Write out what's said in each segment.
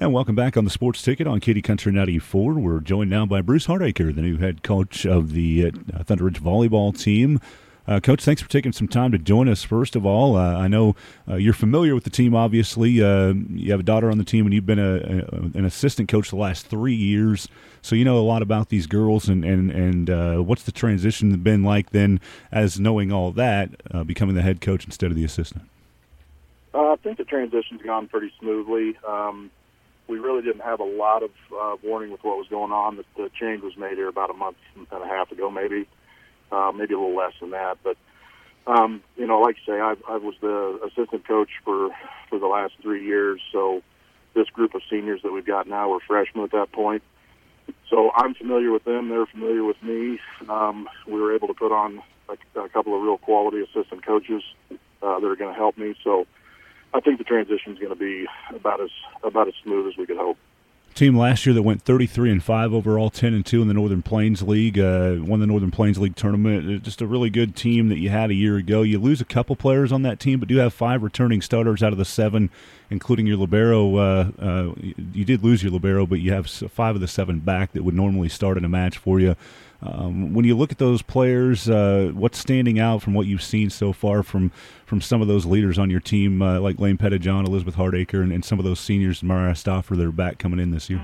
And welcome back on the Sports Ticket on Katy Country 94. We're joined now by Bruce Hardacre, the new head coach of the Thunder Ridge volleyball team. Coach, thanks for taking some time to join us. First of all, I know you're familiar with the team, obviously. You have a daughter on the team, and you've been an assistant coach the last 3 years, so you know a lot about these girls. And what's the transition been like then, as knowing all that, becoming the head coach instead of the assistant? I think the transition's gone pretty smoothly. We really didn't have a lot of warning with what was going on. The change was made here about a month and a half ago, maybe a little less than that. But, like you say, I was the assistant coach for the last 3 years. So this group of seniors that we've got now were freshmen at that point. So I'm familiar with them. They're familiar with me. We were able to put on a couple of real quality assistant coaches that are going to help me. So I think the transition is going to be about as smooth as we could hope. Team last year that went 33-5 overall, 10-2 in the Northern Plains League, won the Northern Plains League tournament. Just a really good team that you had a year ago. You lose a couple players on that team, but do have 5 returning starters out of the 7, including your libero. You did lose your libero, but you have 5 of the 7 back that would normally start in a match for you. When you look at those players, what's standing out from what you've seen so far from some of those leaders on your team, like Lane Pettijohn, Elizabeth Hardacre, and some of those seniors, Mara Stauffer, that are back coming in this year?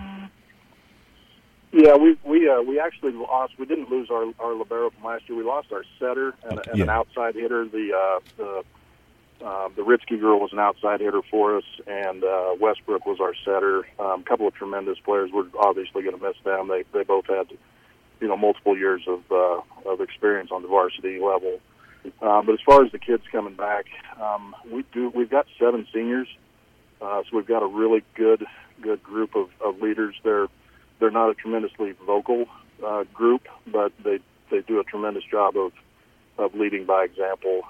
Yeah, we actually lost. We didn't lose our libero from last year. We lost our setter and an outside hitter. The Ritzke girl was an outside hitter for us, and Westbrook was our setter. A couple of tremendous players. We're obviously going to miss them. They both had multiple years of experience on the varsity level. But as far as the kids coming back, we've got 7 seniors, so we've got a really good group of leaders. They're not a tremendously vocal group, but they do a tremendous job of leading by example.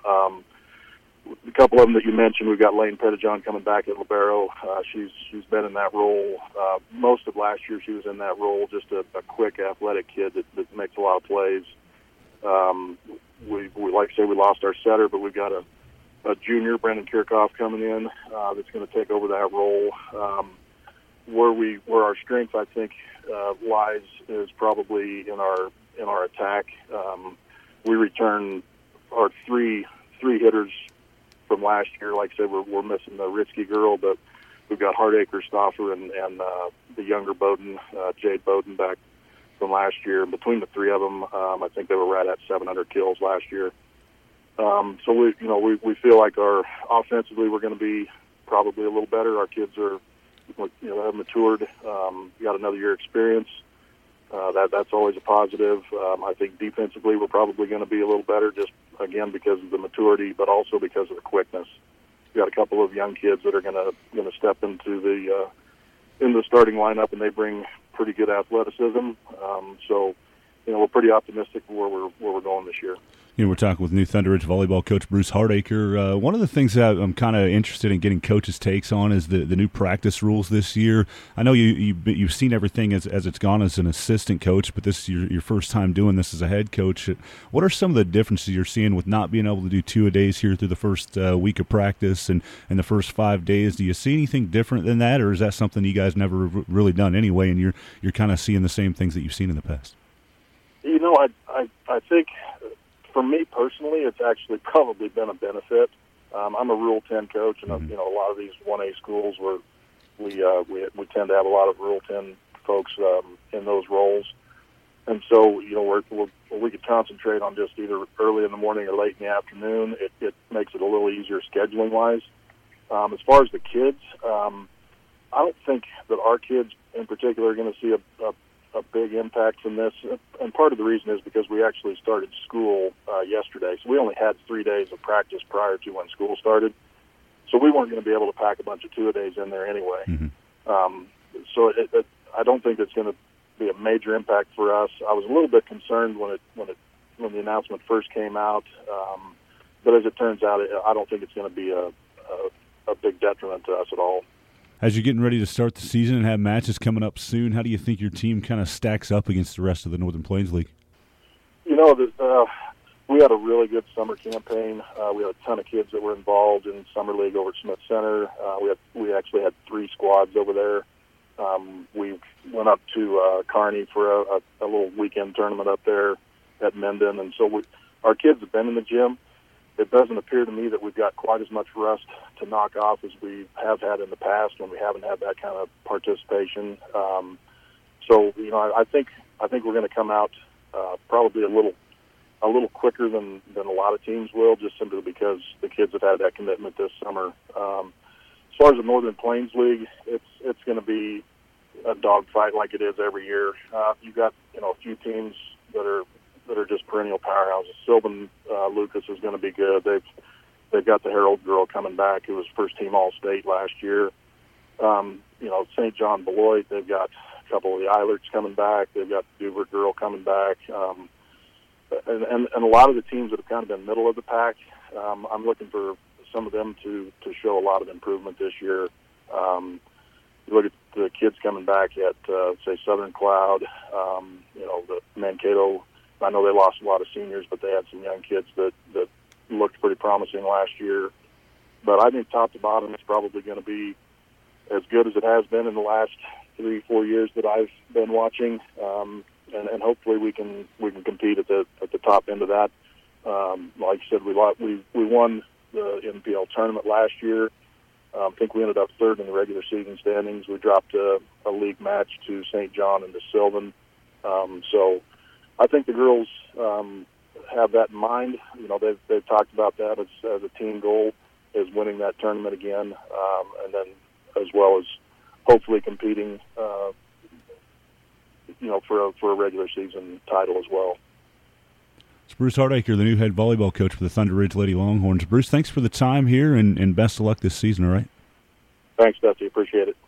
A couple of them that you mentioned, we've got Lane Pettijohn coming back at libero. She's been in that role most of last year. She was in that role, just a quick, athletic kid that makes a lot of plays. We like I say, we lost our setter, but we've got a junior, Brendan Kirchhoff, coming in that's going to take over that role. Where our strength, I think, lies is probably in our attack. We return our three hitters from last year. Like I said, we're missing the Ritzke girl, but we've got Hardacre, Stauffer, and the younger Bowden, Jade Bowden, back from last year. And between the 3 of them, I think they were right at 700 kills last year. So we feel like offensively we're going to be probably a little better. Our kids have matured, got another year experience. That's always a positive. I think defensively we're probably going to be a little better, just again because of the maturity, but also because of the quickness. We've got a couple of young kids that are going to step into the starting lineup, and they bring pretty good athleticism. So we're pretty optimistic where we're going this year. We're talking with new Thunder Ridge volleyball coach Bruce Hardacre. One of the things that I'm kind of interested in getting coaches' takes on is the new practice rules this year. I know you've seen everything as it's gone as an assistant coach, but this is your first time doing this as a head coach. What are some of the differences you're seeing with not being able to do 2-a-days here through the first week of practice and the first 5 days? Do you see anything different than that, or is that something you guys never really done anyway, and you're kind of seeing the same things that you've seen in the past? I think for me personally, it's actually probably been a benefit. I'm a Rule 10 coach, and a lot of these 1A schools where we tend to have a lot of Rule 10 folks in those roles, and so we could concentrate on just either early in the morning or late in the afternoon. It makes it a little easier scheduling wise. As far as the kids, I don't think that our kids in particular are going to see a big impact from this, and part of the reason is because we actually started school yesterday, so we only had 3 days of practice prior to when school started, so we weren't going to be able to pack a bunch of 2-a-days in there anyway. So I don't think it's going to be a major impact for us. I was a little bit concerned when the announcement first came out, but as it turns out, I don't think it's going to be a big detriment to us at all. As you're getting ready to start the season and have matches coming up soon, how do you think your team kind of stacks up against the rest of the Northern Plains League? We had a really good summer campaign. We had a ton of kids that were involved in Summer League over at Smith Center. We actually had 3 squads over there. We went up to Kearney for a little weekend tournament up there at Minden, and so our kids have been in the gym. It doesn't appear to me that we've got quite as much rust to knock off as we have had in the past when we haven't had that kind of participation. So I think we're going to come out probably a little quicker than a lot of teams will, just simply because the kids have had that commitment this summer. As far as the Northern Plains League, it's going to be a dogfight like it is every year. You've got a few teams that are just perennial powerhouses. Sylvan Lucas is going to be good. They've got the Herald girl coming back, who was first team All-State last year. St. John Beloit, they've got a couple of the Eilerts coming back. They've got the Duvert girl coming back. And a lot of the teams that have kind of been middle of the pack, I'm looking for some of them to show a lot of improvement this year. You look at the kids coming back at, say, Southern Cloud, the Mankato. I know they lost a lot of seniors, but they had some young kids that looked pretty promising last year. But I think top to bottom, it's probably going to be as good as it has been in the last 3-4 years that I've been watching. And hopefully we can compete at the top end of that. Like you said, we won the NPL tournament last year. I think we ended up third in the regular season standings. We dropped a league match to St. John and to Sylvan. So I think the girls have that in mind. They've talked about that as a team goal, is winning that tournament again, and then as well as hopefully competing for a regular season title as well. It's Bruce Hardacre, the new head volleyball coach for the Thunder Ridge Lady Longhorns. Bruce, thanks for the time here, and best of luck this season, all right? Thanks, Dusty. Appreciate it.